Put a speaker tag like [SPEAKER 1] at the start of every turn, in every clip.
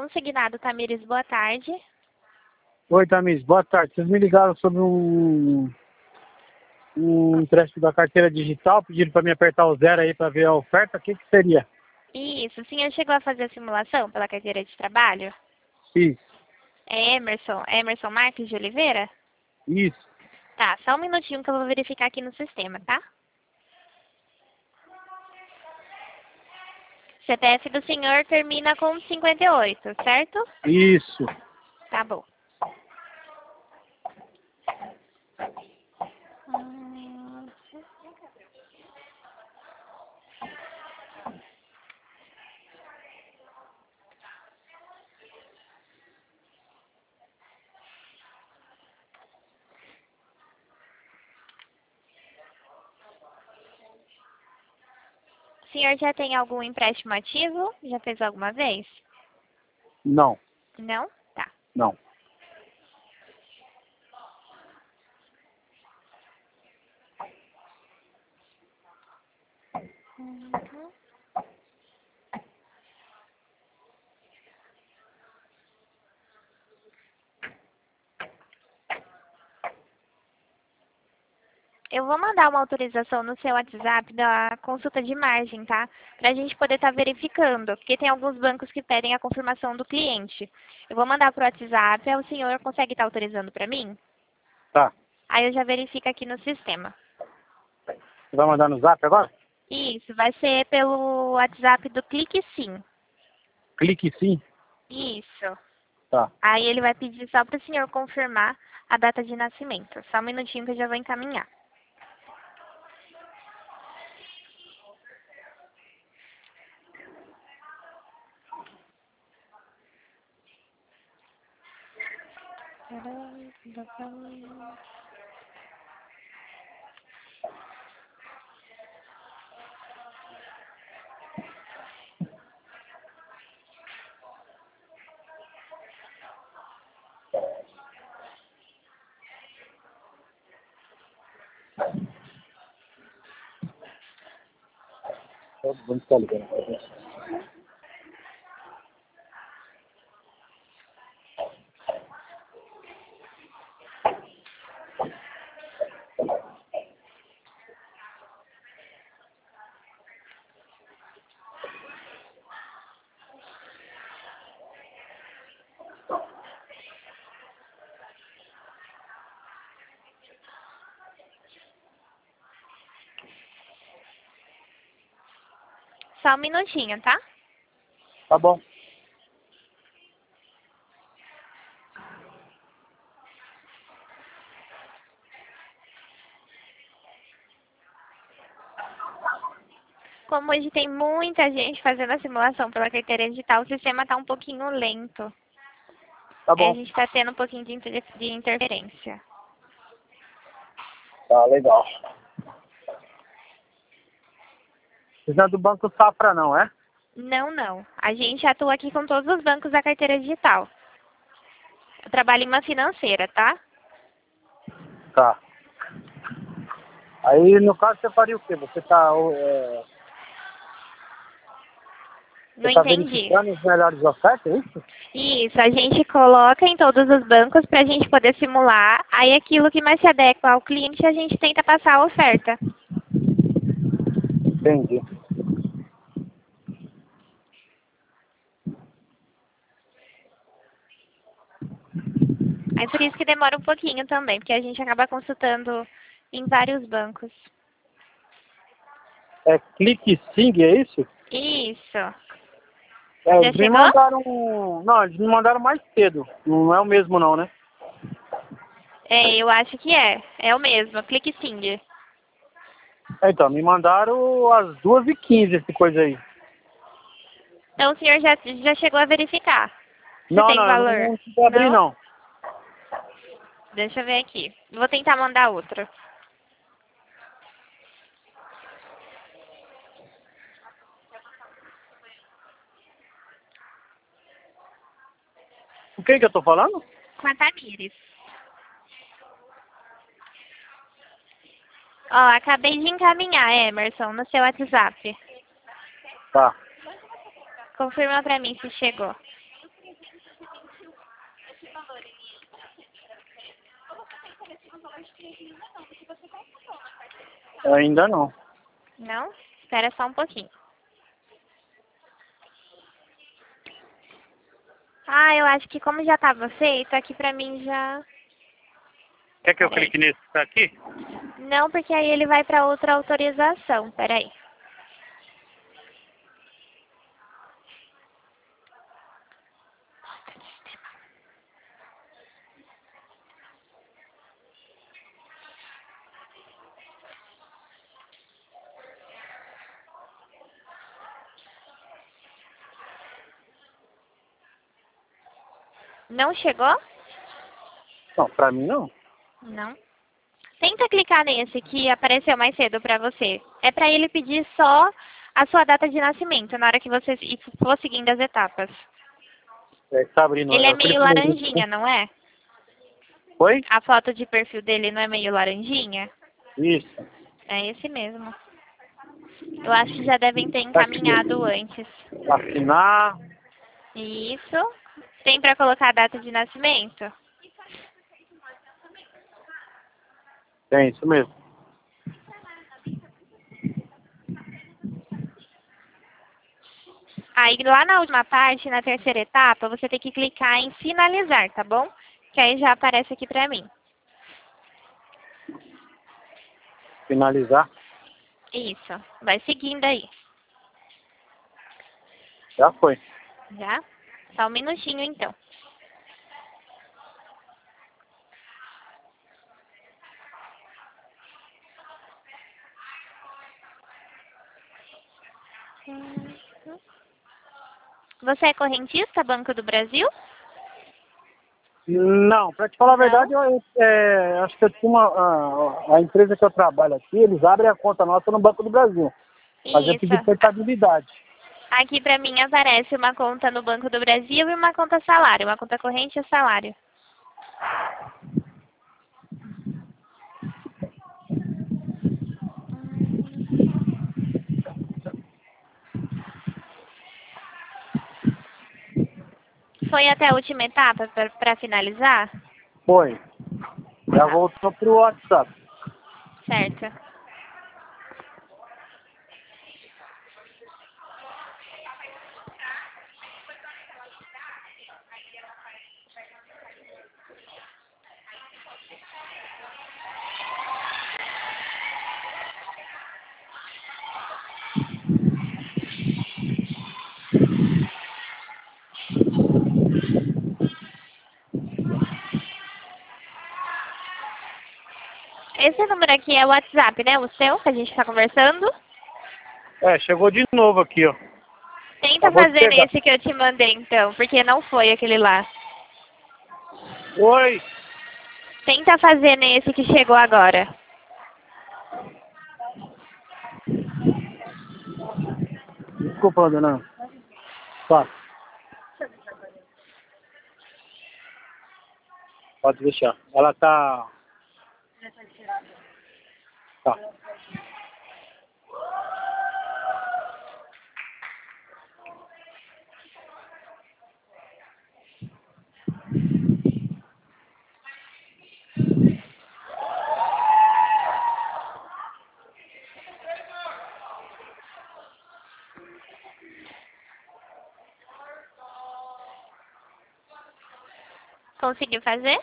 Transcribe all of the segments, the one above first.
[SPEAKER 1] consignado, Tamires, boa tarde.
[SPEAKER 2] Oi, Tamires, boa tarde. Vocês me ligaram sobre um empréstimo da carteira digital, pediram para me apertar o zero aí para ver a oferta. O que seria?
[SPEAKER 1] Isso, o senhor chegou a fazer a simulação pela carteira de trabalho?
[SPEAKER 2] Isso.
[SPEAKER 1] É Emerson Marques de Oliveira?
[SPEAKER 2] Isso.
[SPEAKER 1] Tá, só um minutinho que eu vou verificar aqui no sistema, tá? CPF do senhor termina com 58, certo?
[SPEAKER 2] Isso.
[SPEAKER 1] Tá bom. O senhor já tem algum empréstimo ativo? Já fez alguma vez?
[SPEAKER 2] Não.
[SPEAKER 1] Não? Tá.
[SPEAKER 2] Não.
[SPEAKER 1] Uhum. Eu vou mandar uma autorização no seu WhatsApp da consulta de margem, tá? Pra gente poder estar verificando, porque tem alguns bancos que pedem a confirmação do cliente. Eu vou mandar pro WhatsApp, aí o senhor consegue estar autorizando pra mim?
[SPEAKER 2] Tá.
[SPEAKER 1] Aí eu já verifico aqui no sistema.
[SPEAKER 2] Você vai mandar no zap agora?
[SPEAKER 1] Isso, vai ser pelo WhatsApp do Clique Sim.
[SPEAKER 2] Clique sim.
[SPEAKER 1] Isso.
[SPEAKER 2] Tá.
[SPEAKER 1] Aí ele vai pedir só para o senhor confirmar a data de nascimento. Só um minutinho que eu já vou encaminhar.
[SPEAKER 2] Vamos ficar ligando.
[SPEAKER 1] Só um minutinho, tá?
[SPEAKER 2] Tá bom.
[SPEAKER 1] Como hoje tem muita gente fazendo a simulação pela carteira digital, o sistema está um pouquinho lento.
[SPEAKER 2] Tá
[SPEAKER 1] Aí a
[SPEAKER 2] bom.
[SPEAKER 1] gente está tendo um pouquinho de interferência.
[SPEAKER 2] Tá, legal. Você não é do Banco Safra não, é?
[SPEAKER 1] Não, não. A gente atua aqui com todos os bancos da carteira digital. Eu trabalho em uma financeira, tá?
[SPEAKER 2] Tá. Aí, no caso, você faria o quê? Você tá,
[SPEAKER 1] Não
[SPEAKER 2] você tá
[SPEAKER 1] entendi.
[SPEAKER 2] verificando as melhores ofertas, é isso?
[SPEAKER 1] Isso, a gente coloca em todos os bancos para a gente poder simular. Aí aquilo que mais se adequa ao cliente, a gente tenta passar a oferta.
[SPEAKER 2] Entendi.
[SPEAKER 1] Aí por isso que demora um pouquinho também, porque a gente acaba consultando em vários bancos.
[SPEAKER 2] É Clique Sim, é isso?
[SPEAKER 1] Isso.
[SPEAKER 2] É,
[SPEAKER 1] Já
[SPEAKER 2] eles me
[SPEAKER 1] chegou?
[SPEAKER 2] mandaram. Não, eles me mandaram mais cedo. Não é o mesmo não, né?
[SPEAKER 1] É, eu acho que é. É o mesmo, Clique Sim.
[SPEAKER 2] Então, me mandaram às 2h15 essa coisa aí.
[SPEAKER 1] Então o senhor já chegou a verificar se
[SPEAKER 2] Não,
[SPEAKER 1] tem
[SPEAKER 2] não, eu não,
[SPEAKER 1] valor?
[SPEAKER 2] não consegui abrir
[SPEAKER 1] Não?
[SPEAKER 2] não.
[SPEAKER 1] Deixa eu ver aqui. Vou tentar mandar outro.
[SPEAKER 2] O que eu tô falando?
[SPEAKER 1] Com a Tamires. Ó, acabei de encaminhar, Emerson, no seu WhatsApp.
[SPEAKER 2] Tá.
[SPEAKER 1] Confirma pra mim se chegou.
[SPEAKER 2] Ainda não.
[SPEAKER 1] Não? Espera só um pouquinho. Ah, eu acho que como já estava feito, aqui pra mim já...
[SPEAKER 2] Quer que eu
[SPEAKER 1] Peraí.
[SPEAKER 2] clique nesse que tá aqui?
[SPEAKER 1] Não, porque aí ele vai para outra autorização. Peraí. Não chegou?
[SPEAKER 2] Não, pra mim não.
[SPEAKER 1] Não. Tenta clicar nesse que apareceu mais cedo para você. É para ele pedir só a sua data de nascimento na hora que você for seguindo as etapas.
[SPEAKER 2] É, tá abrindo.
[SPEAKER 1] Ele é
[SPEAKER 2] Eu
[SPEAKER 1] meio
[SPEAKER 2] clico nesse.
[SPEAKER 1] laranjinha, não é?
[SPEAKER 2] Oi?
[SPEAKER 1] A foto de perfil dele não é meio laranjinha?
[SPEAKER 2] Isso.
[SPEAKER 1] É esse mesmo. Eu acho que já devem ter
[SPEAKER 2] Tá aqui.
[SPEAKER 1] encaminhado antes.
[SPEAKER 2] Assinar.
[SPEAKER 1] Isso. Tem para colocar a data de nascimento?
[SPEAKER 2] É isso mesmo.
[SPEAKER 1] Aí lá na última parte, na terceira etapa, você tem que clicar em finalizar, tá bom? Que aí já aparece aqui pra mim.
[SPEAKER 2] Finalizar.
[SPEAKER 1] Isso. Vai seguindo aí.
[SPEAKER 2] Já foi.
[SPEAKER 1] Já? Só um minutinho então. Você é correntista, Banco do Brasil?
[SPEAKER 2] Não, pra te falar a
[SPEAKER 1] Não?
[SPEAKER 2] verdade, acho que eu tinha a empresa que eu trabalho aqui, eles abrem a conta nossa no Banco do Brasil. Mas eu pedi
[SPEAKER 1] Isso.
[SPEAKER 2] portabilidade.
[SPEAKER 1] Aqui pra mim aparece uma conta no Banco do Brasil e uma conta salário. Uma conta corrente e salário. Foi até a última etapa para finalizar?
[SPEAKER 2] Foi. Já
[SPEAKER 1] Tá,
[SPEAKER 2] voltou pro WhatsApp.
[SPEAKER 1] certo. Esse número aqui é o WhatsApp, né? O seu, que a gente está conversando.
[SPEAKER 2] É, chegou de novo aqui, ó.
[SPEAKER 1] Tenta
[SPEAKER 2] Acabou de
[SPEAKER 1] fazer
[SPEAKER 2] chegar.
[SPEAKER 1] nesse que eu te mandei, então, porque não foi aquele lá.
[SPEAKER 2] Oi.
[SPEAKER 1] Tenta fazer nesse que chegou agora.
[SPEAKER 2] Desculpa, dona. Tá. Pode deixar. Ela tá... Tá.
[SPEAKER 1] Conseguiu fazer?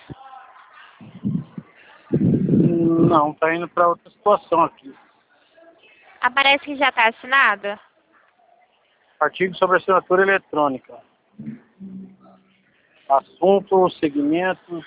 [SPEAKER 2] Não, tá indo pra outra situação aqui.
[SPEAKER 1] Aparece que já está assinado?
[SPEAKER 2] Artigo sobre assinatura eletrônica. Assunto, segmentos.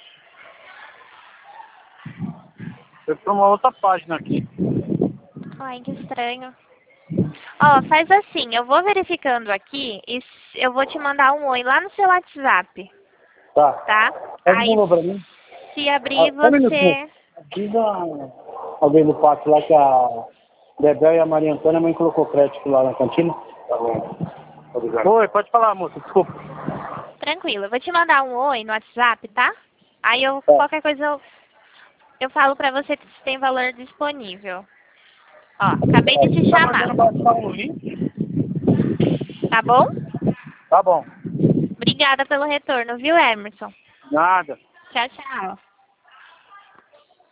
[SPEAKER 2] Foi pra uma outra página aqui.
[SPEAKER 1] Ai, que estranho. Ó, faz assim, eu vou verificando aqui e eu vou te mandar um oi lá no seu WhatsApp,
[SPEAKER 2] Tá.
[SPEAKER 1] tá?
[SPEAKER 2] Pega
[SPEAKER 1] Aí,
[SPEAKER 2] um pra mim.
[SPEAKER 1] se abrir,
[SPEAKER 2] Só um minutinho.
[SPEAKER 1] você...
[SPEAKER 2] Diz alguém do pátio lá que a Bebel e a Maria Antônia, a mãe colocou crédito lá na cantina. Tá bom. Obrigado. Oi, pode falar, moça, desculpa.
[SPEAKER 1] Tranquilo, eu vou te mandar um oi no WhatsApp, tá? Aí
[SPEAKER 2] Tá.
[SPEAKER 1] qualquer coisa eu falo pra você se tem valor disponível. Ó, acabei de te
[SPEAKER 2] Tá
[SPEAKER 1] chamar,
[SPEAKER 2] mandando baixar o link?
[SPEAKER 1] tá bom?
[SPEAKER 2] Tá bom.
[SPEAKER 1] Obrigada pelo retorno, viu, Emerson?
[SPEAKER 2] Nada.
[SPEAKER 1] Tchau, tchau.